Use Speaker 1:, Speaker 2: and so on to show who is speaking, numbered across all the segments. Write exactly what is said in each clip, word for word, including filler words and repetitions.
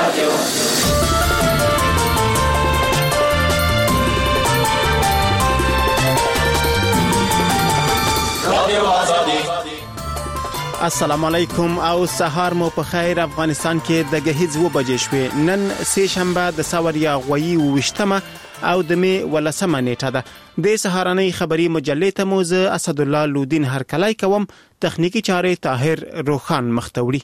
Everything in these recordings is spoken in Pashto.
Speaker 1: رادیو رادیو آزادی.
Speaker 2: السلام علیکم او سهار مو په خیر. افغانستان کې د گهیز و بجې شوې. نن سه شنبه د سوریا غوي وشتمه او د می ولسمه نیټه ده. د سهارنۍ خبری مجلې ته موز اسد الله لودین هرکلای کوم. تخنیکی چارې طاهر روخان مختوری.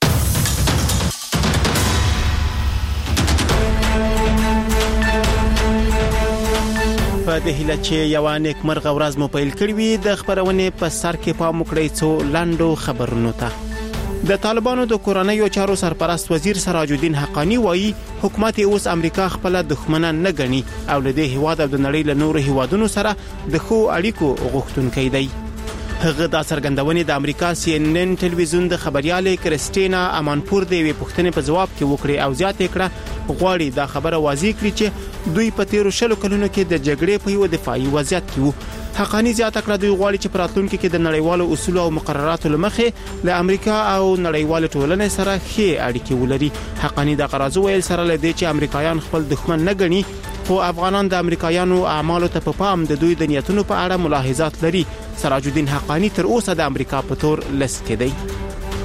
Speaker 2: په دې هیله چې یو نیکمرغه ورځ مو پیل کړی وي. د خبرونې په سر کې پام وکړئ څو لاندو خبرونو ته. د طالبانو د کورنیو چارو سرپرست وزیر سراج الدین حقانی وایي حکومت اوس امریکا خپل دښمنه نه ګڼي او له دې هیواد او د نړۍ له نورو هیوادونو سره د خو اړیکو غوښتونکی دی. هغه د څرګندونې د امریکا سی ان ان ټلویزیون د خبريالې کریسټینا امانپور د وی پښتنې په جواب کې وکړي او زیاته کړه غواړي دا خبره واضح کړي چې دوی په تیرو شلو کلونو کې د جګړې په یو دفاعي وضعیت کې وو. حقانی زیاته کړه دوی غواړي چې پراتونکو کې د نړیوالو اصول او مقرراتو لمخې له امریکا او نړیوال ټولنې سره ښه اړیکې ولري. حقانی د قرازو ویل سره لدی چې امریکایان خپل دښمن نه ګڼي خو افغانان د امریکایانو اعمالو ته په پام د دوی د نیتونو په اړه ملاحظات لري. سراج الدین حقانی تر اوسه د امریکا په تور لست کې دی.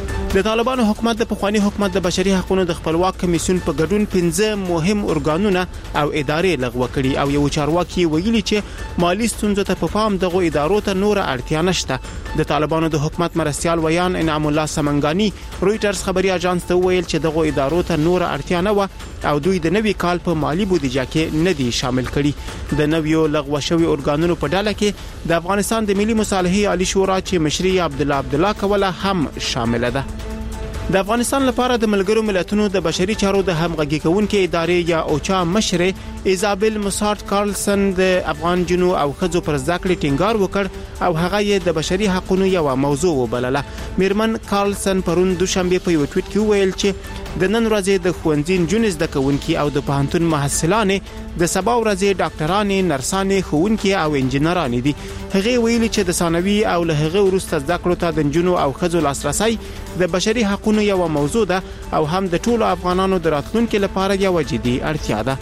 Speaker 2: د طالبانو حکومت د پخوانی حکومت د بشري حقوقو د خپلواک کمیسیون په ګډون پنځه مهم ارګانونه او ادارې لغوه کړي او یو چارواکي ویلي چې مالی ستونزو ته په پام دغه ادارو ته نور اړتیا نشته. د طالبانو د حکومت مرستيال ویان انعام الله سمنګانی رويټرز خبري اژانس ته ویل چې دغه ادارو ته نور اړتیا نه و او دوی د نوي کال په مالی بودیجه کې نه دي شامل کړي. د نویو لغوه شوی ارګانونو په ډله کې د افغانستان د ملي مصالحې عالی شورا چې مشري عبد الله عبد الله کوله هم شامل ده. د افغانستان لپاره د ملګرو ملتونو د بشري چارو د همغږي کوونکې ادارې یا اوچا مشر ایزابل موسارت کارلسن د افغان جنو او خځو پر ذکر ټینګار وکړ او هغه یې د بشري حقوقو یو موضوع وبلله. میرمن کارلسن پرون دوشنبه په یو ټویټ کې ویل چې د نن ورځې د خوندین جونز د کوونکی او د پوهنتون محصلانې د سبا ورځې ډاکټرانې نرسانې خوونکي او انجنیرانې دي. هغه ویلي چې د ثانوي او له هغه وروسته زده کړو ته د جنو او خځو لاسرسي د بشري حقوقو یو موضوع ده او هم د ټولو افغانانو د راتلونکو لپاره یو جدي اړتیا ده.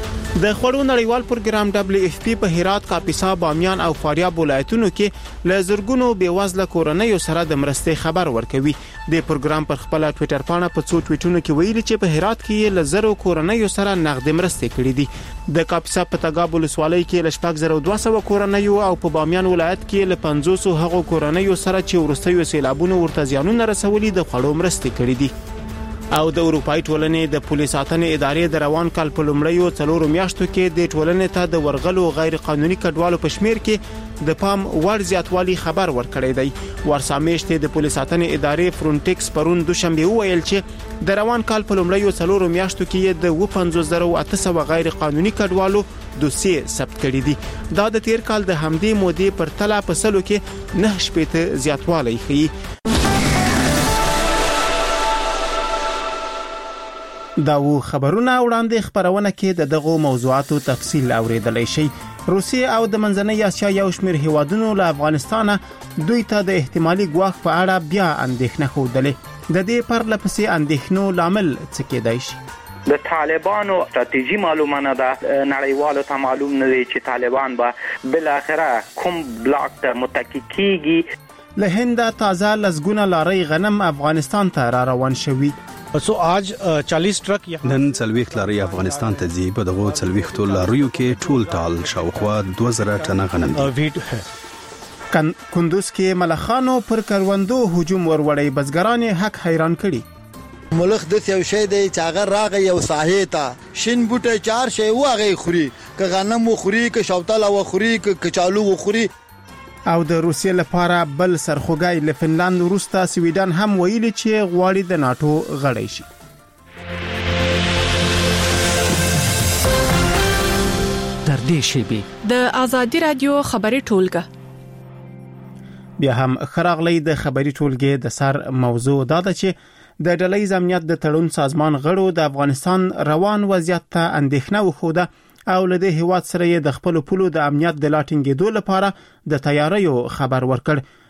Speaker 2: د خوړو نړیوال پروګرام دبليو اف پی په هرات، کاپیسا، بامیان او فاریاب ولایتونو کې له زرګونو بیوزله کورنیو سره د مرستې خبر ورکوي. د پروګرام پر خپل ټوئیټر باندې په څو ټویټونو کې ویلي چې په هرات کې له زرو کورنیو سره نغد مرستې کړې دي. د کاپیسا په تګاب ولسوالۍ کې له شپږ زره دوه سوه کورنیو او په بامیان ولایت کې له پنځوس هغو کورنیو سره چې ورستیو سیلابونو ورته زیانونه رسولي د خوړو مرستې کړې دي. او د اروپای ټولنې د پولیس ساتنې ادارې د روان کال په لومړیو څلورو میاشتو کې د ټولنې ته د ورغلو غیر قانوني کډوالو په شمیر کې د پام وړ زیاتوالی خبر ورکړی دی. ورسامیشت د پولیس ساتنې ادارې فرونټیکس پرون دوشنبه ویل چې د روان کال په لومړیو څلورو میاشتو کې د پنځوس زره اته سوه غیر قانوني کډوالو دوسیې ثبت کړي دي. دا د تیر کال د همدې مودې پر تله په سلو کې نه شپېته زیاتوالی ښیي. دا و خبرونه وړاندې خبرونه کې د دغه موضوعاتو تفصیل اوریدلای شي. روسیه او د منځنۍ اسیا یو شمېر هیوادونو له افغانستان دوی ته د احتمالي ګواښ په اړه بیا اندېښنه خوده. د دې پرله پسې اندېښنو لامل څه کېدای شي؟
Speaker 3: د طالبانو استراتیژي معلومه نه ده. نړیوالو ته معلوم نه دی چې طالبان به بل اخره کوم بلاک ته متکی کیږي.
Speaker 2: له هند تازه لزګونه لاري غنم افغانستان ته را روان شوي.
Speaker 4: سو آج چالیس ټرک
Speaker 5: نن څلويخ لاري افغانستان ته ځي. په دغه څلويخ ټول لاریو کې ټول ټال شاوخوا دوه زره ټنه غنم دي.
Speaker 2: کندوز کې ملخانو پر کروندو هجوم وروړی. بزګران حق حیران کړي.
Speaker 6: ملخ د یو شی دی چې هغه راغی یو ساحې ته شین بوټي چار شی واغې خوري ک غنم خوري ک شوتل او خوري ک کچالو خوري.
Speaker 2: او د روسیې لپاره بل سرخوږی له فنلند وروسته سویډن هم ویلي چې غواړي د ناتو غړی شي.
Speaker 7: تر دې شی
Speaker 8: د آزادي رادیو خبري ټولګه
Speaker 2: بیا هم خراغلی د خبري ټولګې د سر موضوع دا ده چې د ډلې امنیت د تړون سازمان غړو د افغانستان روان وضعیت ته اندېښنه وښوده او له دې هیواد سره د خپل پولو د امنیت د لاټینګېدو لپاره د تیاریو خبر ورکړ.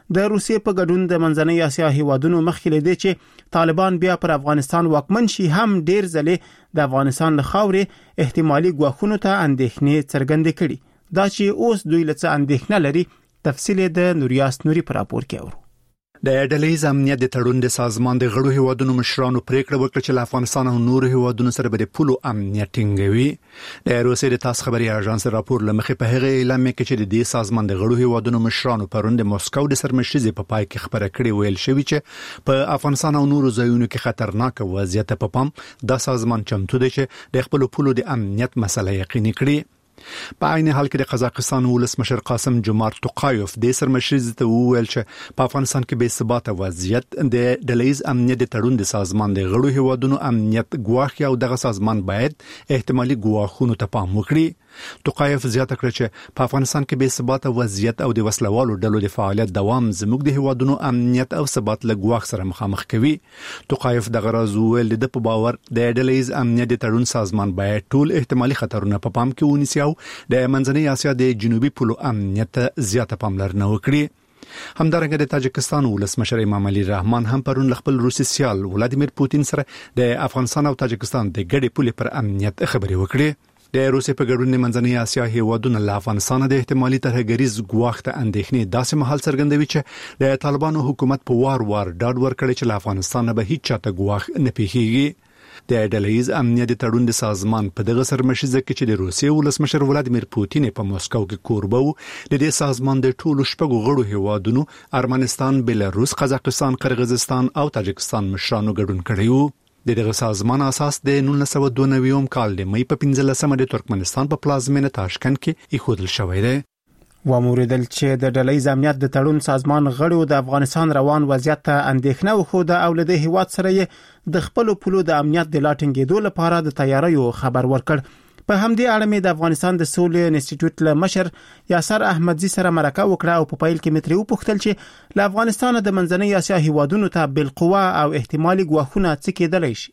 Speaker 2: د روسیې په ګډون د منځنۍ اسیا هیوادونو مخکې لیدي چې طالبان بیا پر افغانستان واکمن شي هم ډیر ځلې د افغانستان له خاورې احتمالي ګواښونو ته اندېښنې څرګندې کړي دا چې اوس دوی له څه اندېښنه لري تفصیل د نوریاس نوري پر راپور کې اورو.
Speaker 1: د ډلهیز امنیت د تړون د سازمان د غړو هیوادونو مشرانو پریکړه وکړه چې له افغانستان او نورو هیوادونو سره به د پولو امنیت ټینګوي. د روسیې د تاس خبري اژانس راپور لمخې په هغه اعلان کې چې د دې سازمان د غړو هیوادونو مشرانو پرون د موسکو د سرمشرزي په پای کې خبره کړې ویل شوی چې په افغانستان او نورو ځایونو کې خطرناک وضعیت په پام د سازمان چمتو دی چې د خپل پولو د امنیت مسله یقیني کړي. په عین حال کې د قزاقستان ولسمشر قاسم جومارت توقایوف د سرمشرزي ته وویل چې په افغانستان کې بې ثباته وضعیت د ډلهیز امنیت د تړون د سازمان د غړو هیوادونو امنیت ګواښي او دغه سازمان باید احتمالي ګواښونو ته پام وکړي. توقایوف زیاته کړ چې په افغانستان کې بې ثباته وضعیت او د وسلوالو ډلو د فعالیت دوام زموږ د هیوادونو امنیت او ثبات له ګواښ سره مخامخ کوي. توقایوف دغه راز ویل د په باور د ډلهیز امنیت د تړون سازمان باید ټول احتمالي خطرونه په پام کې ونیسي او د منځنۍ اسیا د جنوبي پولو امنیت زیاته پاملرنه وکړي. همدارنګه د تاجکستان ولسمشر امام علي رحمان هم پرون خپل روسي سیال ولادیمیر پوتین سره د افغانستان او تاجکستان د ګډې پولې پر امنیت خبرې وکړي. د روسیې په ګډون منځنۍ اسیا هیوادونو له افغانستان د احتمالي ترهګریز ګواښ ته اندېښنې داسې مهال څرګندوي چې د طالبانو حکومت په وار وار ډاډ ورکړي چې له افغانستان به هیڅ چاته ګواښ نه پیښیږي. د ډلهیز امنیت تړون د سازمان په دغه سرمشرزه کې چې د روسیې ولسمشر ولادیمیر پوتین په موسکو کې کوربه و د دې سازمان د ټولو شپږو غړو هیوادونو ارمنستان، بلاروس، قزاقستان، قرغیزستان او تاجکستان مشرانو ګډون کړی و. د دغه سازمان اساس د نولس سوه دوه نوي کال د مې په پنځلسمه د ترکمنستان په پلازمینه تاشکند کې ایښودل شوی دی.
Speaker 2: وموریدل چې د ډلهیز امنیت د تړون سازمان غړو د افغانستان روان وضعیت ته اندېښنه وښوده او له دې هیواد سره یې د خپل پولو د امنیت د لاټینګېدو لپاره د تیاریو خبر ورکړ. په همدې اړه مې د افغانستان د سولې انسټیټیوټ له مشر یاسر احمدزي سره مرکه وکړه او په پایل کې متری وپوښتل چې له افغانستان د منځنۍ اسیا هیوادونو ته بالقوه او احتمالي ګواښونه څه کېدلی شي.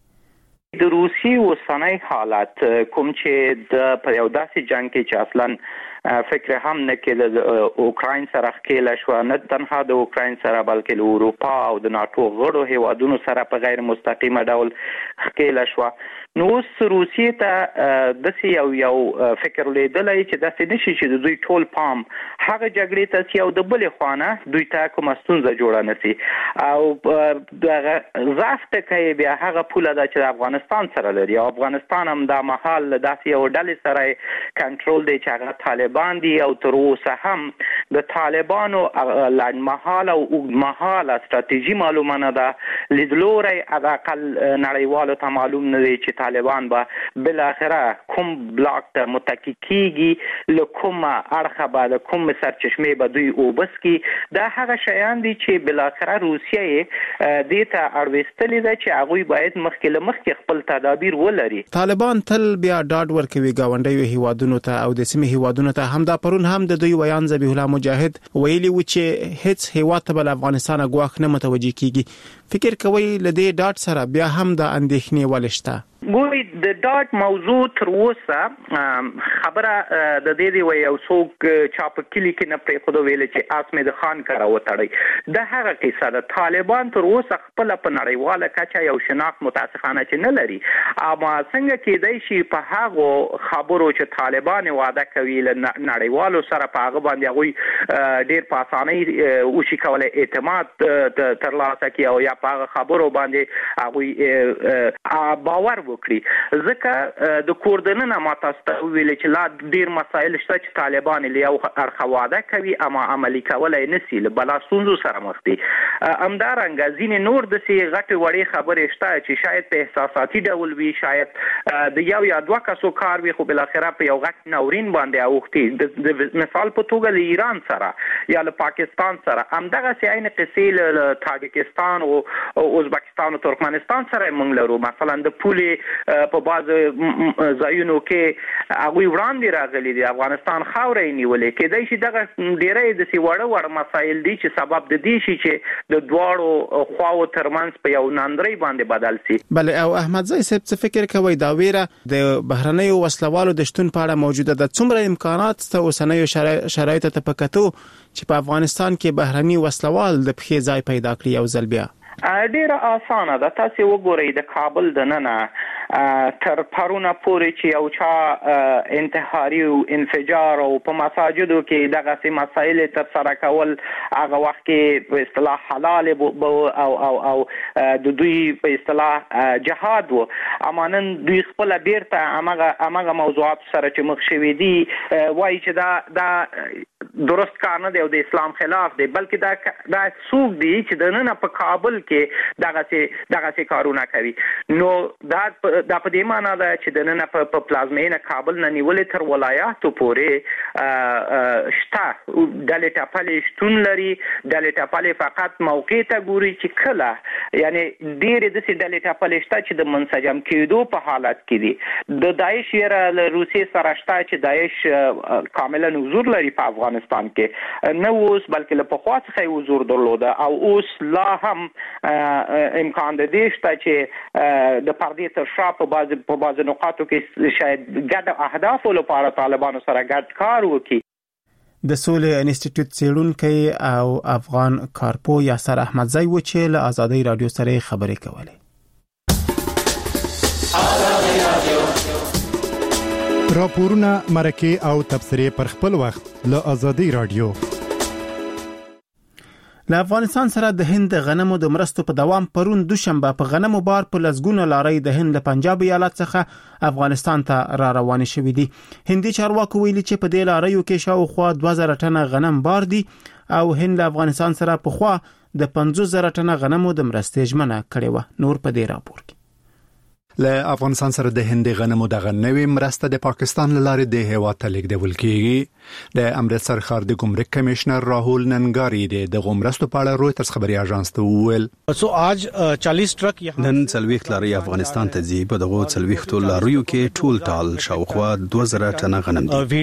Speaker 3: د روسي اوسنۍ حالت کوم چې د په یو داسې جنگ کې چې اصلا فکر هم نه کېده د اوکراین سره ښکېله شوه، نه تنها د اوکراین سره بلکې له اروپا او د ناټو غړو هیوادونو سره په غیر مستقیمه ډول ښکېله شوه. نو اوس روسیې ته داسې یو یو فکر لیدلی چې داسې نشي چې د دوی ټول پام هغه جګړې ته سي او د بلې خوانه دوی ته کومه ستونزه جوړه نه سي او دغه ضعف ټکی بیا هغه پوله ده چې د افغانستان سره لري او افغانستان هم دا مهال داسې یو ډلې سره کنټرول دی چې هغه طالبان دي او تر اوسه هم د طالبانو لنډمهاله او اوږدمهاله ستراتیژي معلومه نه ده. لیدلوری حداقل نړیوالو ته معلوم نه دی چې طالبان به بل اخره کوم بلاک ته متکی کیږي، له کومه اړخه به د کوم سرچشمه به دوی اوبس کی. دا هغه شیان دي چې بل اخره روسیه دې ته اړوستلې ده چې هغه باید مخکې له مخکې خپل تدابیر ولري.
Speaker 2: طالبان تل بیا ډاډ ورکوي گاونډیو هیوادونو ته او د سیمې هیوادونو ته. هم دا پرون هم د دوی ویان ذبیح الله مجاهد ویلي و چې هیڅ هیواد ته بل افغانستان ګواښ نه متوجي کیږي. فکر کوي لدې ډاډ سره بیا هم د اندېښنې ولشته.
Speaker 3: ګوري د ډاټ موضوع تر اوسه خبره د دې دی وي او څوک چا په کلی کې نه پرې خو ویل چې اسمه د خان کرا وتړي. د هغه کیسه د طالبان تر اوسه خپل په نړیواله کچه یو شناخت متاسفانه چې نه لري. اما څنګه کېدای شي په هغه خبرو چې طالبان وعده کوي له نړیوالو سره په هغه باندې هغه ډیر په اسانۍ او شي کولای اعتماد ترلاسه کړي او یا په هغه خبرو باندې هغه باور وکړي. ځکه د کوردننه ما تاسو ته ویل چې لا ډیر مسایل شته چې طالبان له یو اړخه وعده کوي اما عملي کولای نشي، له بلا ستونزو سره مخ دي. همدارنګه ځینې نور د سي غټ وړي خبرې شته چې شاید په احساساتي ډول وي، شاید د یو یا دوه کسو کار وي، خو بل اخره په یو غټ ناورین باندې اوختي. د مثال په توګه له ایران سره یا له پاکستان سره همدغه سي عین قصې له تاجکستان او ازبکستان او ترکمنستان سره موږ لرو. مثلا د پولې په باز ځایونو کې هغه وړاندې راغلي دي افغانستان خاورې نیولې کېدای شي دغه ډېرې د سی وړ وړ مسایل دي چې سبب د دې شي چې د دواړو خواو ترمنځ په یو ناندري باندې بدل شي.
Speaker 2: بل او احمد زئی صاحب څه فکر کوي دا ویره د بهرنیو وسلوالو د شتون په اړه موجوده ده؟ څومره امکانات ته اوسنیو شرایطو ته پکاتو چې په افغانستان کې بهرني وسلوال د پخې ځای پیدا کړي او ځل بیا؟
Speaker 3: ډیره اسانه ده. تاسو وګورئ د کابل د ننه تر پرونه پورې چې یو چا انتحاري او انفجار او په مساجدو کې دغه سي مسایل تر سره کول هغه وخت کې په اصطلاح حلال او او او د دوی په اصطلاح جهاد وو. امانن دوی خپل بیرته هغه هغه موضوعات سره چې مخ شوي دي وایي چې دا دا درست کار نه دی او د اسلام خلاف دی، بلکې دا دا څوک دی چې د نن په کابل کې دغه سي دغه سي کارونه کوي. نو دا دا په دې معنی ده چې د نن په پلازمینه کابل نه نیولې تر ولایاتو پورې شته د لټاپلې شتون لري. د لټاپلې فقط موقع ته ګوري چې کله یعنی ډېر د سي د لټاپلې شته چې د منسجم کېدو په حالت کې دي. د داعش یره له روسیې سره شته چې داعش کاملا حضور لري په افغانستان کې، نه اوس بلکې له پخوا څخه حضور درلوده او اوس لا هم امکان د دې شته چې د پردې تر شا په باز په باز نقاطو کې شاید ګډ اهداف لپاره طالبانو سره ګډ کار وکړي.
Speaker 2: د سولې انسټیټیوټ څېړونکی او افغان کارپو یاسر احمد زئی و چې له آزادۍ رادیو سره خبرې کولې.
Speaker 9: راپورونه مرکه او تبصرې پر خپل وخت له آزادۍ رادیو.
Speaker 2: له افغانستان سره د هند غنمو د مرستو په دوام پرون دوشنبه په غنمو بار په لسګونه لارۍ د هند له پنجاب ایالت څخه افغانستان ته را روان شوې دي. هندي چارواکو ویلي چې په دې لارۍ کې شاوخوا دوه زره ټنه غنم بار دي او هند له افغانستان سره په خوا د پنځوس زره ټنه غنمو د مرستې ژمنه کړې و. نور په دې راپور کې
Speaker 1: له افغانستان سره د هند غنمو دغه نوې مرسته د پاکستان لاره د هیواد ته لیږدول کیږي. د امرتسر ښار د ګمرک کمشنر راهول ننګاری د غمرستو په اړه رويټرز خبري اژانس ته وویل
Speaker 4: سو آج چالیس ټرک
Speaker 5: نن څلويخ لاري افغانستان ته ځي. په دغه څلويخ ټول لاریو کې ټول ټال شاوخوا دوه زره ټنه غنم دي.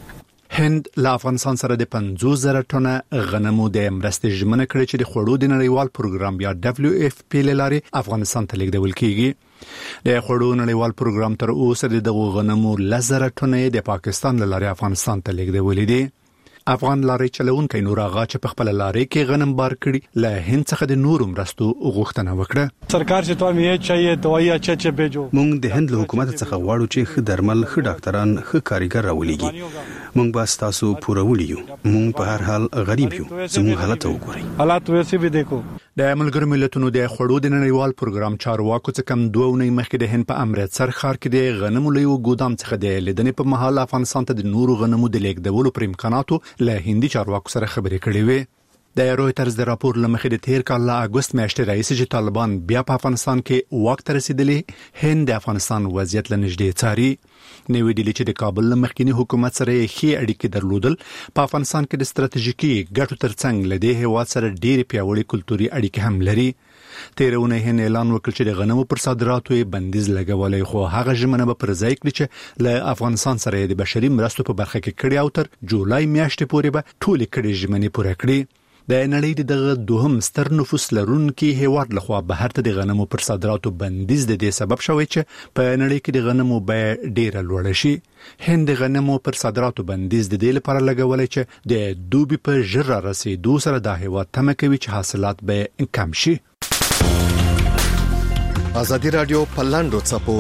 Speaker 1: هند له افغانستان سره د پنځوس زره ټنه غنمو د مرستې ژمنه کړې چې د خوړو د نړیوال پروګرام یا دبليو اف پی لاري افغانستان ته لیږدول کیږي. د خوړو نړیوال پروګرام تر اوسه د غنمو لزره ټنه د پاکستان لاري افغانستان ته لیږدول دي. افغان لاري چلونکي نور آغا چې په خپل لاري کې غنم بار کړي له هند څخه د نورو مرستو غوښتنه وکړه.
Speaker 9: سرکار چې ته یې چاهیه دوايي اچھا اچھا بهجو.
Speaker 5: مونږ د هند له حکومت څخه غواړو چې ښه درمل، ښه ډاکټران، ښه کاریګر راولېږي. مونږ به تاسو پوره ولیو. مونږ په هر حال غریب یو. زموږ حالت وګورئ.
Speaker 9: حالات ویسې به دیکھو.
Speaker 1: د ملګرو ملتونو د خوړو د نړیوال پروګرام چارواکو څخه کم دوه ونې مخکې د هند په امرتسر ښار کې د غنمو لوی ګودام څخه د لیدنې په محل افغانستان ته د نورو غنمو د لیږدولو پر امکاناتو له هندي چارواکو سره خبرې کړې وې. د رويټرز د راپور لمخې د تیر کال له اگست میاشتې راځي چې طالبان بیا په افغانستان کې واک ته رسیدلي. هند د افغانستان وضعیت لنږدې څاري. نوې ډیلي چې د کابل مخکینی حکومت سره ښې اړیکې درلودل په افغانستان کې د ستراتیژیکي ګټو ترڅنګ له دې هیواد سره ډېر پیاوړي کلتوري اړیکې هم لري. تیرونه هند اعلان وکړ چې د غنمو پر صادراتو بندیز لګولای، خو هغه ژمنه به پر ځای کړي چې له افغانستان سره د بشري مرستو په برخه کې کړي او تر جولای میاشتې پورې به ټول کړي ژمنې پوره کړي. د نړۍ دغه دوهم ستر نفوس لرونکي هیواد لخوا بهر ته د غنمو پر صادراتو بندیز د دې سبب شوی چې په نړۍ کې د غنمو بیه ډیره لوړه شي. هند د غنمو پر صادراتو بندیز د دې لپاره لګولای چې د دوبي په ژر رسیدو سره د هیواد تمه کوي چې حاصلات به کم شي.
Speaker 10: آزادی رادیو پرلاندو چپو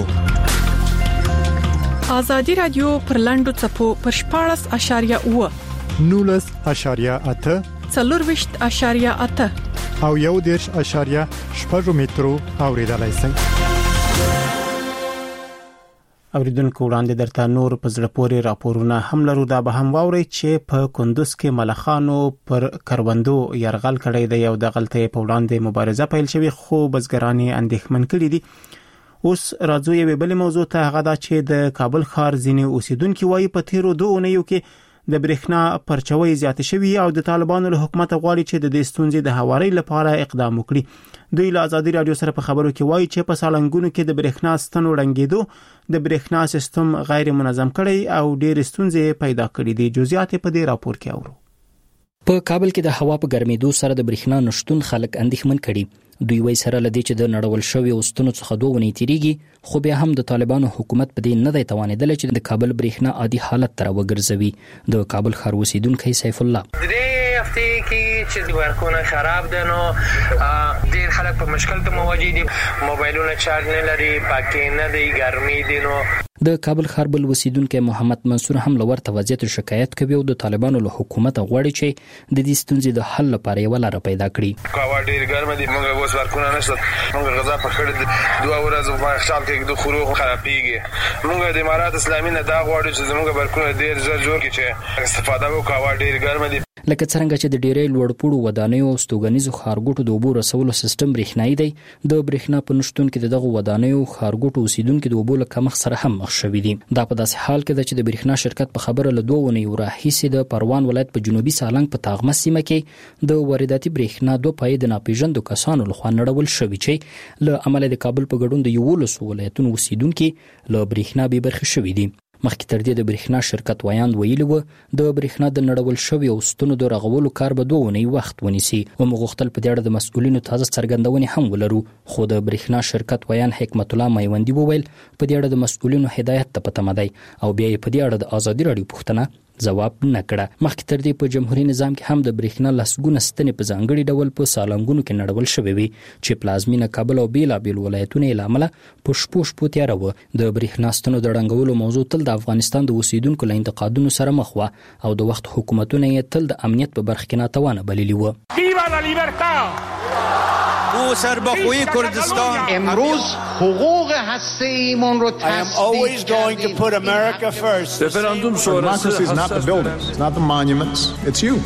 Speaker 8: آزادی رادیو پرلاندو چپو پر شپاړس اشاریه اوه
Speaker 9: نولس اشاریه اته
Speaker 8: څلورویشت اشاریه اته
Speaker 9: او یو دیرش اشاریه شپږ مترو اوریدلای شئ.
Speaker 2: اوریدونکو وړاندې درته نور په زړه پورې راپورونه هم لرو. دا به هم واوري چې په کندوز کې ملخانو پر کروندو يرغل کړی دی. یو د غلطۍ په وړاندې مبارزه پیل شوی خو بزګران اندېښمن کړي دي. اوس راځو یو بل موضوع ته، هغه دا چې د کابل ښار ځینې اوسیدونکو وايي په تیرو دوه اونیو کې د برېښنا پرچوي زیات شوي او د طالبانو له حکومت غواړي چې د دې ستونزې د هواري لپاره اقدام وکړي. دوی له ازادي رادیو سره په خبرو کې وایي چې په سالنګونو کې د برېښنا ستنو ړنګېدو د برېښنا سیستم غیر منظم کړي او ډېر ستونزې پیدا کړي دي. جزئیات په دې راپور کې اورو.
Speaker 11: په کابل کې د هوا په ګرمېدو سره د برېښنا نشټون خلک اندېښمن کړي. دوی وایي سره لدی چې د نړول شوی اوستونو څخه دوه ونې تیریږي، خو بیا هم د طالبانو حکومت په دې نه دی توانېدل چې د کابل برېښنا عادي حالت ته وګرځوي. د کابل ښار اوسیدونکی سیف الله
Speaker 12: درې هفتې کې چې ورکونه خراب دي نو ډېر خلک په مشکل ته مواجه دي، موبایلونه چارج نه لري، پاکې نه دی، ګرمي دي. نو
Speaker 11: د کابل ښار بل اوسیدونکی محمد منصور هم له ورته وضعیت شکایت کوي او د طالبانو له حکومت غواړي چې د دې ستونزې د حل لپاره یو لار پیدا کړي.
Speaker 12: هوا ډېر ګرمه دي، موږ اوس ورکونه نشته، موږ غذا په خړې دوه ورځې په خپل کې د خورو خرابېږي. موږ د امارات اسلامي نه دا غواړو چې زموږ ورکونه ډېر زر جوړ کړي چې استفاده وکړو. هوا ډېر ګرمه دي.
Speaker 11: لکه څنګه چې د ډېرې لوړپوړو ودانیو او ستوګنیزو ښارګوټو د اوبو رسولو سیستم برېښنايي دی، د برېښنا په نشتون کې دغه ودانیو ښارګوټو اوسیدونکو د اوبو له کمښت سره هم مخ شوي دي. دا په داسې حال کې ده چې د برېښنا شرکت په خبره له دوه اونیو راهیسې د پروان ولایت په جنوبي سالنګ په تاغمه سیمه کې د وارداتي برېښنا دوه پای د ناپېژاندو کسانو لخوا نړول شوي چې له امله د کابل په ګډون د یولسو ولایتونو اوسیدونکو له برېښنا بې برخې شوي دي. مخکې تر دې د برېښنا شرکت ویاند ویلي و د برېښنا د نړول شوي او ستنو د رغولو کار به دوه اونۍ وخت ونیسي. ومغوښتل په دې اړه د مسؤلینو تازه څرګندونې هم ولرو، خو د برېښنا شرکت ویاند حکمت الله میوندي وویل په دې اړه د مسؤلینو هدایت ته پته مده او بیا یې په دې اړه د ازادي رادیو پوښتنه جواب نه کړه. مخکې تر دې په جمهوریت نظام کې هم د برېښنا لسګونه ستنې په ځانګړي ډول په سالنګونو کې نړول شوې وي چې پلازمینه کابل او بیلابیل ولایتونه یې له امله په شپو شپو تیاره وه. د برېښنا ستنو د ړنګولو موضوع تل د افغانستان د اوسیدونکو له انتقادونو سره مخ وه او د وخت حکومتونه یې تل د امنیت په برخه کې ناتوانه بللي وه.
Speaker 13: ویوا لا لیبرتا او سربخوی کردستان
Speaker 14: امروز حقوق هسته‌ایمون رو
Speaker 15: تثبیت کردیم.
Speaker 16: Referendum is not the buildings, it's not the monuments, it's you.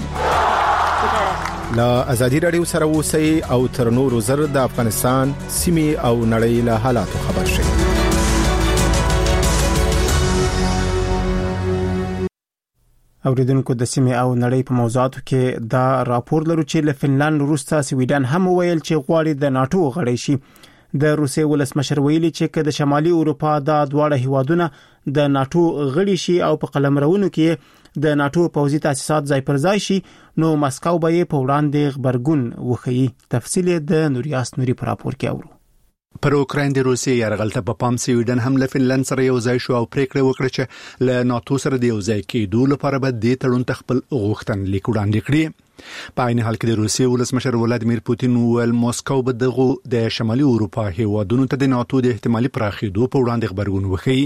Speaker 17: لا ازادي رادیو سره اوسئ او تر نورو زر د افغانستان سیمې او نړۍ له حالاتو خبر شئ.
Speaker 2: اوریدونکو د سیمې او نړۍ په موضوعاتو کې دا راپور لرو چې له فنلند وروسته سویډن هم ویل چې غواړي د ناتو غړی شي. د روسیې ولسمشر ویلي چې که د شمالي اروپا د دواړه هیوادونه د ناتو غړي شي او په قلمرونو کې د ناتو پوځي تاسیسات ځای پر ځای شي نو مسکو به یې په وړاندې غبرګون وښيي. تفصیل د نوریاس نوري په راپور کې اورو.
Speaker 1: پر اوکراین د روسیې یرغل ته په پام سویډن هم له فنلند سره یو ځای شو او پریکړه وکړه چې له ناتو سره د یو ځای کېدو لپاره به د تړون تخپل غوښتنلیک وړاندې کړي. په عین حال کې د روسیې ولسمشر ولادیمیر پوتین ویل موسکو به دغه د شمالي اروپا هیوادونو ته د ناتو د احتمالي پراخېدو په وړاندې خبرګون وښيي.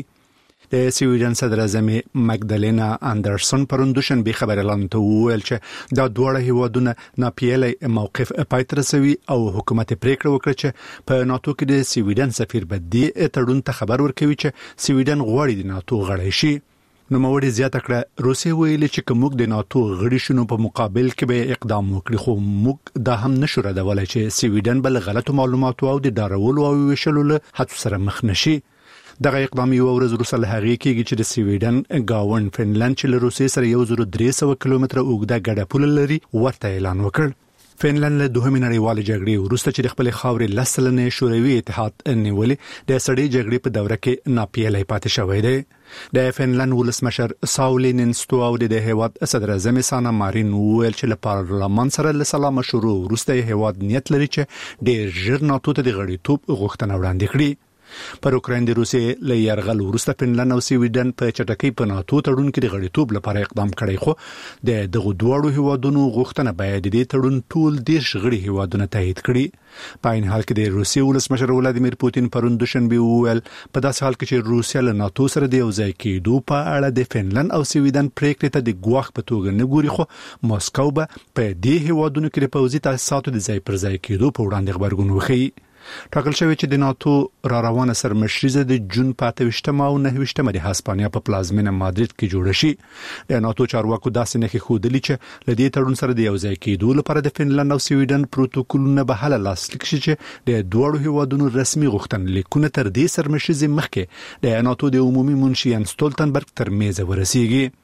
Speaker 1: د سویډن صدر اعظم مګدلینا اندرسن پروندوشن به خبر اعلان ته ویل چې دا دوه هیوادونه ناپیلي موقف پای ته رسوي او حکومت پریکړه وکړه چې په ناتو کې د سویډن سفیر به د تړون ته خبر ورکوي چې سویډن غواړي د ناتو غړی شي. نو موږ زیاته کړه روسیه ویلي چې کوم د ناتو غړي شنو په مقابل کې به اقدام وکړي، خو موږ دا هم نشو ردولای چې سویډن بل غلطو معلوماتو او د ډارولو او ویشلو له حد سره مخ نشي. دغه اقدام یو ورځ وروسته له هغې کېږي چې د سویډن گاوند فنلند چې له روسیې سره یو زر درې سوه کیلومتره اوږده ګډه پوله لري ورته اعلان وکړ. فنلند له دوهمې نړیوالې جګړې وروسته چې د خپلې خاورې لس سلنې شوروي اتحاد نیولې د سړې جګړې په دوره کې ناپیلی پاتې شوی دی. د فنلند ولسمشر ساولی نینستو او د هیواد صدر اعظم سانا مارین ویل چې له پارلمان سره له سلا مشورو وروسته هیواد نیت لري چې ډېر ژر ناتو ته د غړیتوب غوښتنه وړاندې کړي. پر اوکراین د روسیې له یرغل وروسته فنلند او سویډن په چټکۍ په ناتو تړون کې د غړیتوب لپاره اقدام کړی، خو د دغه دواړو هیوادونو غوښتنه باید د تړون ټول دیرش غړي هیوادونه تایید کړي. په عین حال کې د روسیې ولسمشر ولادیمیر پوتین پرون دوشنبه وویل په داسې حال کې چې روسیا له ناتو سره د یو ځای کېدو په اړه د فنلند او سویډن پریکړې ته د ګواښ په توګه نه ګوري، خو موسکو به په دې هیوادونو کې د پوځي تاسیساتو د ځای پر ځای کېدو په وړاندې خبرګون وښيي. ټاکل شوی چې د ناتو را روانه سرمشریزه د جون په اته ویشتمه او نهه ویشتمه د هسپانیا په پلازمینه مادرید کې جوړه شي. د ناتو چارواکو داسې نښې ښودلي چې له دې تړون سره د یو ځای کېدو لپاره د فنلند او سویډن پروتوکولونه به هله لاسلیک شي چې د دواړو هیوادونو رسمي غوښتنلیکونه تر دې سرمشریزې مخکې د ناتو د عمومي منشي یانس ستولتنبرګ تر میزه ورسیږي.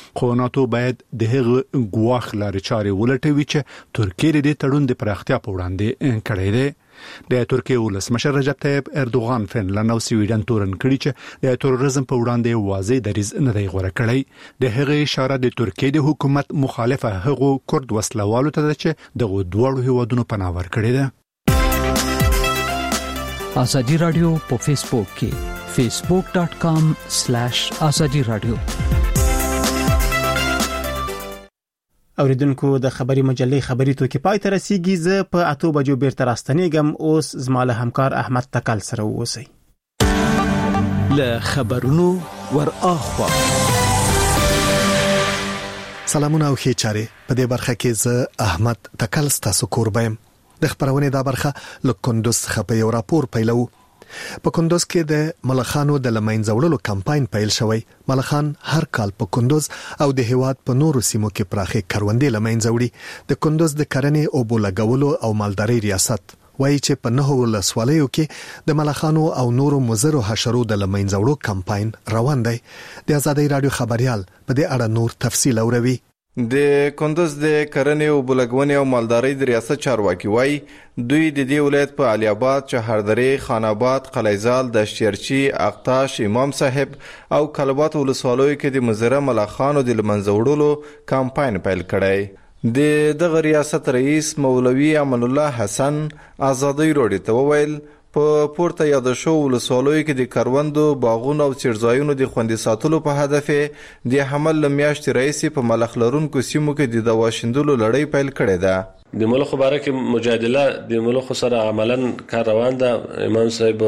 Speaker 1: خو ناتو باید د هغه ګواخ لارې چارې ولټوي چې ترکیه د تړون د پراختیا په وړاندې کړی دی. د ترکیه ولسمشر رجب طیب اردوغان فنلند او سویډن تورن کړي چې د تروریزم په وړاندې واضح دریځ نه دی غوړه کړی. د هغه اشاره د ترکیه د حکومت مخالفه هغو کرد وسلوالو ته ده چې دغه دوه هیوادونو پناه ورکړي ده.
Speaker 7: ازادي رادیو په فیسبوک کې facebook dot com slash azadi radio.
Speaker 2: اوریدونکو د خبري مجلې خبري توکي پای ته رسیدي. زه په اتو بجو بیرته راستنېږم. اوس زماله همکار احمد تکل سره اوسئ.
Speaker 7: له خبرونو ور اخوا
Speaker 10: سلامونه او ښه چاره. په دې برخه کې زه احمد تکل ستاسو کوربم. د خبرونه دا برخه له کندوز څخه په یو راپور پیلو. په کندوز کې د ملخانو د لمنځوړلو کمپاین پیل شوی. ملخان هر کال په کندوز او د هیواد په نورو سیمو کې پراخه کروندې لمنځوړي. د کندوز د کرنې او بولګولو او مالداري ریاست وایي چې په نهو ولسوالیو کې د ملخانو او نورو مضرو حشرو د لمنځوړو کمپاین روان دی. د ازادي رادیو خبريال په دې اړه نور تفصیل اوروي.
Speaker 18: د کندوز د کرنې او بلګونې او مالدارۍ د ریاست چارواکي وایي دوی د دې ولایت په علي آباد، چهاردرې، خان آباد، قلیزال، دشتیرچی، اقتاش، امام صاحب او کلبات ولسوالیو کې د مزره ملخانو د لمنځوړلو کمپاین پیل کړی. د دغه ریاست رئیس مولوي امان الله حسن ازادي رادیو ته وویل په پورته یاد شو ولسوالیو کې د کروندو، باغونو او چیرځایونو د خوندي ساتلو په هدف د حمل لمیاشت رئیس په ملخ لرونکو سیمو کې د دوا شیندلو لړۍ پیل کړې ده.
Speaker 19: د ملخ باره مجادله د ملخ سره عملاً کار روان ده. امام صاحب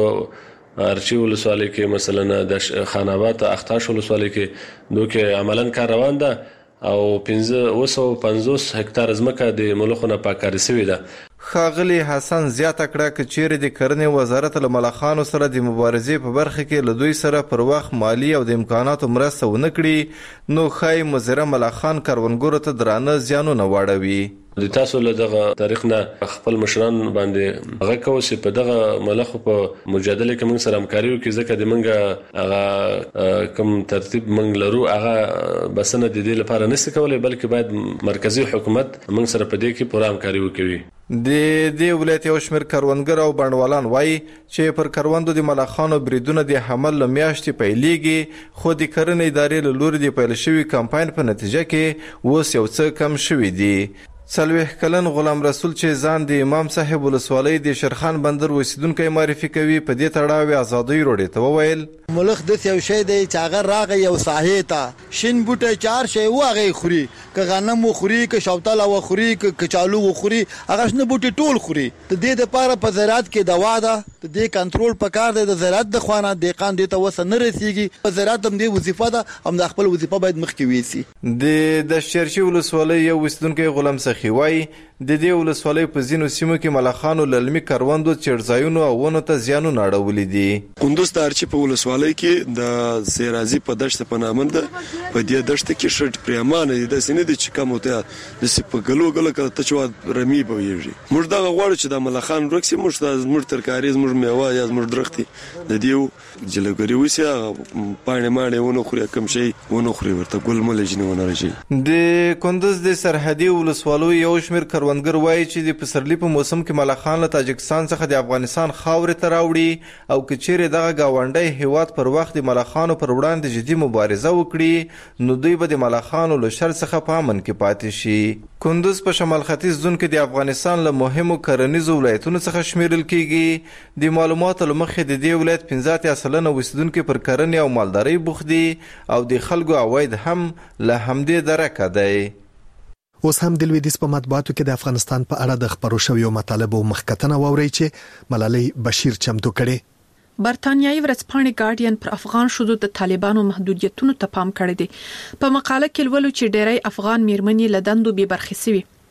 Speaker 19: ارچی ولسوالی کې مثلا د خان آباد اختاش ولسوالی کې دوی کې عملاً کار روان ده او پنځه سوه پنځوس هکتار ځمکه د ملخونو پاکاري شوې ده.
Speaker 18: ښاغلي حسن زیاته کړه چې چیرې د کرنې وزارت له ملخانو سره د مبارزې په برخه کې له دوی سره پر وخت مالی او د امکاناتو مرسته ونه کړي نو ښایي مضره ملخان کروندګرو ته درانه زیانونه واړوي.
Speaker 19: د تاسو له دغه تاریخ نه خپل مشران باندې هغه کوي چې په دغه ملخ په مجادله کې موږ سره همکاري وکړي ځکه د موږ هغه کوم ترتیب موږ لرو هغه بسنه د دې لپاره نشي کولای بلکې باید مرکزی حکومت موږ سره په دې کې پوره همکاري وکړي.
Speaker 18: د دې ولایت یو شمېر کروندګر او بڼوالان وایي چې پر کروندو د ملخانو بریدونه د حمل له میاشتې پیلېږي خو د کرنې ادارې له لوري د پیل شوي کمپاین په نتیجه کې اوس یو څه کم شوي دي. څلوېښت کلن غلام رسول چې ځان د امام صاحب ولسوالۍ د شیرخان بندر اوسیدونکی معرفي کوي په دې تړاو ازادي رادیو ته وویل
Speaker 6: ملخ د یو شی دی چې هغه راغی یو ساحې ته شین بوټی چار شی و هغه خوري که غنم وخوري که شوتله وخوري که کچالو وخوري هغه شنه بوټي ټول خوري. د دې لپاره په زراعت کې دوا ده د دې کنټرول پکار دی. د زراعت د خوانه دهقان دې ته وسه نه رسیږي. په زراعت هم دې وظیفه ده هم د خپل وظیفه باید مخکې ویسي.
Speaker 18: د دشتیرچی ولسوالۍ یو اوسیدونکی غلام سخي وایي د دې ولسوالۍ په ځینو سیمو کې ملخانو للمي کروندو چیرځایونو او ونو ته زیانونه اړولي دي.
Speaker 20: کندوز د ارچی په ولسوالۍ کې د سیرازي په دشت په نامه ده. په دې دشت کې شټ پریمانه دي د سینې د چکم ته د سپ ګلو ګلو کې ته چوا رمی بويږي. موږ دا غواړو چې د ملخان رکسي موږ د موږ ترکاري موږ میوه یا موږ درختي د دې جلګری وسی پاڼې ماڼې ونه خوري کم شي ونه خوري ورته ګل مل جنونه راشي.
Speaker 18: د کندوز د سرحدي ولسوالۍ یو شمېر کروندګر وایي چې د پسرلي په موسم کې ملخان له تاجکستان څخه د افغانستان خاورې ته راوړي او که چیرې دغه گاونډی هیواد پر وخت د ملخانو پر وړاندې جدي مبارزه وکړي نو دوی به د ملخانو له شر څخه په امن کې پاتې شي. کندوز په شمال ختیځ زون کې د افغانستان له مهمو کرنیزو ولایتونو څخه شمیرل کیږي. د معلوماتو له مخې د دې ولایت پنځه اتیا سلنه اوسیدونکي پر کرنې او مالدارۍ بوخت دي او د خلکو عواید هم له همدې درکه دی.
Speaker 10: اوس هم د لویدیځ په مطبوعاتو کې د افغانستان په اړه د خبرو شویو مطالبو مخکتنه واوري چې ملالۍ بشیر چمتو کړي.
Speaker 8: برتانیایی ورځپاڼې ګارډین پر افغان شذو د طالبانو محدودیتونو ته پام کړی دی. په مقاله کې ولولو چې ډېری افغان میرمنې له دندو بې برخې شوي.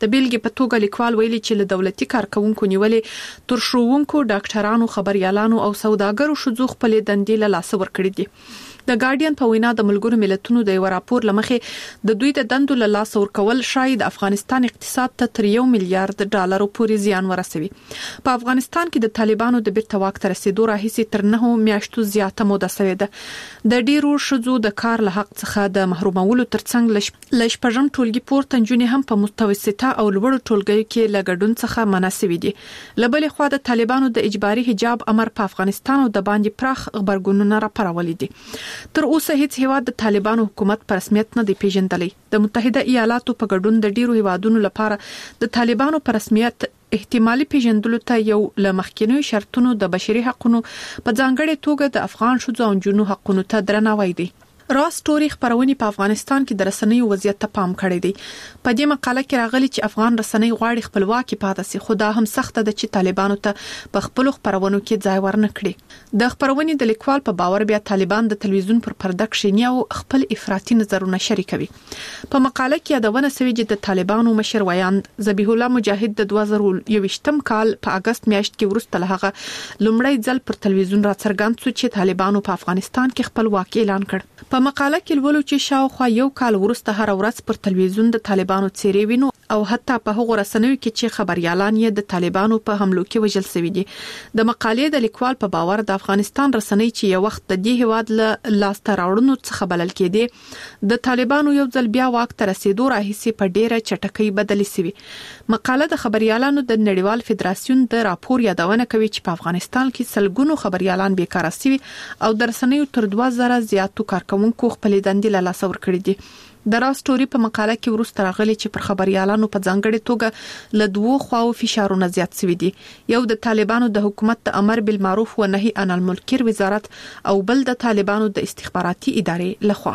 Speaker 8: د بیلګې په توګه لیکوال ویلي چې له دولتي کارکونکو نیولې تر شروونکو ډاکټرانو خبريالانو او سوداګرو شذو خپل دندې له لاس ورکړي دي. د ګارډین په وینا د ملګرو ملتونو د یو راپور لمخې د دوی د دندو له لاس ورکول شاید افغانستان اقتصاد ته تر یو میلیارډ ډالر پورې زیان ورسوي. په افغانستان کې د طالبانو د بیرته واک ته رسیدو راهیسې تر نه میاشتو زیاته موده شوې ده. د ډیرو شذو د کار له حق څخه د محرومولو ترڅنګ لږ پژم ټولګي پورته نجونې هم په متوسطه او لوړو ټولګیو کې لګډون څخه مناسبې دي. لبلې خوا د طالبانو د اجباري حجاب امر په افغانستان او د باندې پراخ خبرګونونه راپارولي دي. تر اوسه هیڅ هیواد د طالبانو حکومت په رسمیت نه دی پیژندلی. د متحده ایالاتو په ګډون د ډیرو هیوادونو لپاره د طالبانو په رسمیت احتمالي پیژندلو ته یو له مخکینیو شرطونو د بشري حقوقو په ځانګړي توګه د افغان ښځو او نجونو حقوقو ته درناوی دی. راس ټوري خبرونه په افغانستان کې د رسنیو وضعیت ته پام کړی دی. په دې مقاله کې راغلي چې افغان رسنۍ غواړي خپلواکي پاتې شي، خو دا هم سخت ده چې طالبانو ته په خپل خبرونو کې ځای ورنکړي. د خبرونې د لیکوال په باور بیا طالبان د تلویزیون پر پرده کښیني او خپل افراطي نظرونه شریکوي. په مقاله کې یادونه شوې چې د طالبانو مشر ویاند ذبیح الله مجاهد د دوه زره یوویشتم کال په اگست میاشت کې وروسته له هغه لومړی ځل پر تلویزیون راڅرګند شو چې طالبانو په افغانستان کې خپلواکي اعلان کړ. په مقاله کې لولو چې شاوخوا یو کال وروسته هر ورځ پر تلویزیون د طالبانو څیرې وینو او حتی په هغو رسنیو کې چې خبريالان یې د طالبانو په حملو کې وژل شوي دي. د مقالې د لیکوال په باور د افغانستان رسنۍ چې یو وخت د دې هواد له لاسته راوړنو څخه بلل کېدي د طالبانو یو ځل بیا واک ته رسیدو راهیسې په ډیره چټکۍ بدلې شوي. مقاله د خبريالانو د نړیوال فدراسیون د راپور یادونه کوي چې په افغانستان کې سلګونو خبريالان بیکاره شوي او د رسنیو تر دوه زره زیاتو کارکونکو خپل دندې له لاس ورکړي دي. د راس ټوري په مقاله کې وروسته راغلي چې پر خبريالانو په ځانګړي توګه له دوو خواو فشارونه زیات شوي دي. یو د طالبانو د حکومت د امر بالمعروف و نهي عن المنکر وزارت او بل د طالبانو د استخباراتي ادارې لخوا.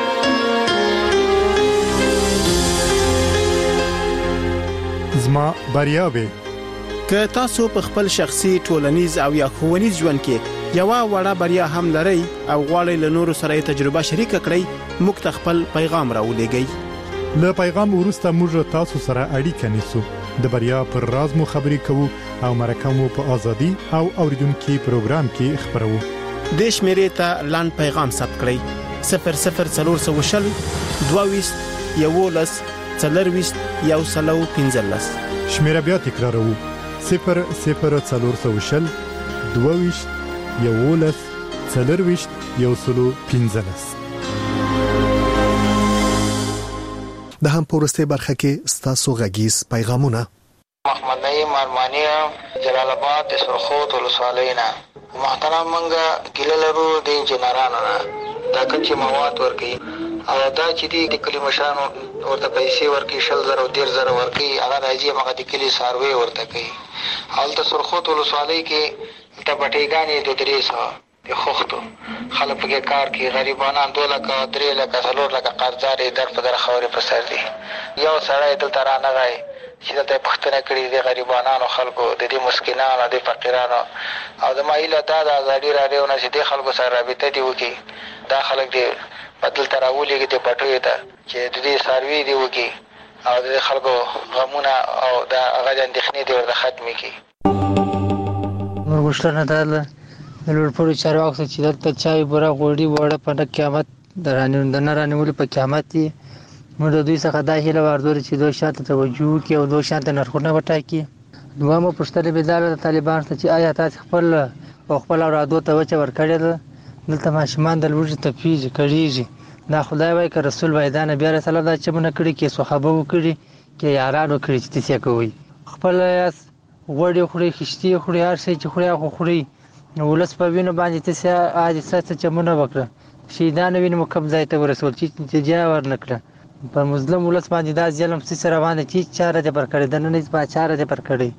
Speaker 9: زما بریاوي
Speaker 2: که تاسو په خپل شخصي ټولنیز او یا ښوونیز ژوند کې یو وړه بریا هم لرئ او غواړئ له نورو سره تجربه شریک کړئ، موږ ته خپل پیغام راولېږئ.
Speaker 9: له پیغام وروسته موږ تاسو سره اړیکه نیسو، د بریا پر راز مو خبرې کوو او مرکه مو په ازادي او اوریدونکو پروګرام کې خبرو.
Speaker 2: د شمیرې ته لاند پیغام ثبت کړئ: صفر صفر څلور سوه شل دوه ویشت یولس څلرویشت یو سلو پنځلس.
Speaker 9: شمیره بیا تکراروو: صفر صفر څلور سوه شل دوه ویشت یولس څلرویشت یو سلو پنځلس.
Speaker 10: د هم پورسته برخه کې ستاسو غږیز پیغامونه.
Speaker 21: محمد نعیم ارمانی جلال آباد د سرخوت ولسوالینا. محترم منګه ګیله لرو د انجنیرانو نه دا کوم مواد ورکي او دا چې د کلی مشانو ورته پیسې ورکي شل زره او ډیر زره ورکي هغه راځي هغه د کلی سروي ورته کوي. حالت سرخوت ولسوالۍ کې د پټېګانې د درې سو د خوختو خلک په کار کې غریبانان دوه لکه درې لکه څلور لکه قرضداري در په در خوري په سر دي. یو سړی دلته رانغی چې د پښتنه کړي د غریبانو خلکو د دې مسکینانو د فقیرانو او د مایله دا د ازادي راډیو نه چې د خلکو سره رابطه دی وکي دا خلک دی بدل تراولېږي د پټوي ته چې د دې سروي دی وکي او د خلکو غمونه او د هغه اندېښنې دی ورته ختمي کی.
Speaker 22: نور غوښتنه ده د لوړپوړو چارواکو چې دلته چای بوره غوړي وړه په قیامت درانه د نه رانیول په قیامت دي. موږ د دوی څخه دا هیله واردور چې دوی شاته توجه وکړي او دوی شاته نرخونه وټاکي. دویمه پوښتنه به دا د طالبان څخه چې آیا تاسو خپل او خپل اورادو ته وچه ورکړی ده؟ دلته ماشومان د لوږې تپیږي کړیږي. دا خدای وایي که رسول وایي دا نبي علیه السلام دا چې مونږ کړي کې صحابه وکړي کې یارانو کړي چې تاسو کوي خپل غوړي خوري خشتي خوري هر څه چې خوري خو خوري ولس په وینو باندې تاسو اج څه چې مونږ وکړه شهیدان وینم کوم ځای ته ورسول چې جا ورنکړه پر مظلوم ولس باندې دا ظلم څه روانه چې چاره دې پر کړی د نن په چاره دې پر کړی.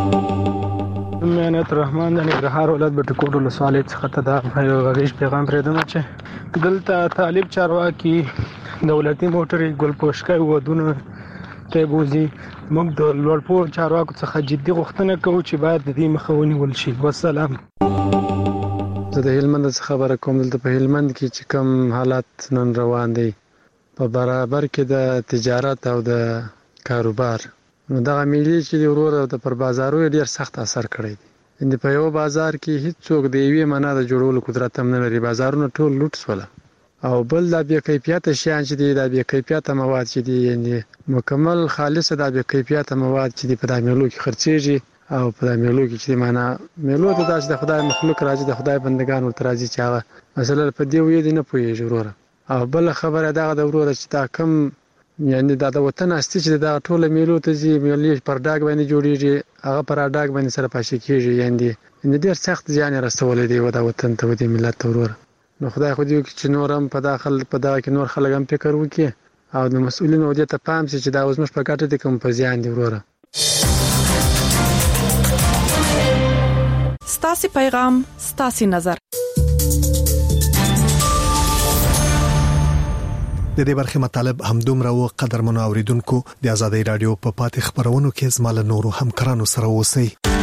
Speaker 23: مهنت رحمان د نګرهار ولایت بټکوټ ولسوالۍ څخه ته دا غږیز پیغام پرېدم چې دلته طالب چارواکي دولتي موټرې ګلپوشکای ودونه ته بوزي. موږ د لوړپوړو چارواکو څخه جدي غوښتنه کوو چې باید د دې مخه ونیول شي. والسلام.
Speaker 24: زه د هلمند څخه خبره کوم. دلته په هلمند کې چې کوم حالات نن روان دي په برابر کې د تجارت او د کاروبار نو دا ملي چې ورور د پر بازارو ډیر سخت اثر کړی دی ان په یو بازار کې هیڅ څوک دی وی معنا د جوړولو قدرت هم نه لري بازارونه ټول لوټ سول او بل د بیا کیفیت شیان چې دی د بیا کیفیت مواد چې دی یعنی مکمل خالص د بیا کیفیت مواد چې دی په داملو کې خرڅيږي او په داملو کې چې معنا ملو ته داس د خدای مخلوق راځي د خدای بندگان ورته راځي چې هغه مثلا په دی وی دی نه پوي جوړوره او بل خبره دا د ورور چې دا کم یعنی دا د وطن استي چې دا ټوله ملو ته زی ملي پر داګ باندې جوړیږي هغه پر داګ باندې سره پاشي کیږي یعنی ان ډیر سخت ځان رسول دی و دا وطن ته د ملت ورور نو خدای خو دې چې نورم په داخل په دا کې نور خلک هم فکر وکړي او د مسؤلینو دې ته پام شي چې دا اوس مش په ګټه دي کوم په ځان دی وروره
Speaker 8: ستاسو پیغام ستاسو نظر
Speaker 10: د دې برخه مطالب همدومره او قدرمنو اوریدونکو د آزادۍ رادیو په پاتې خبرونو کې زماله نورو همکارانو سره اوسئ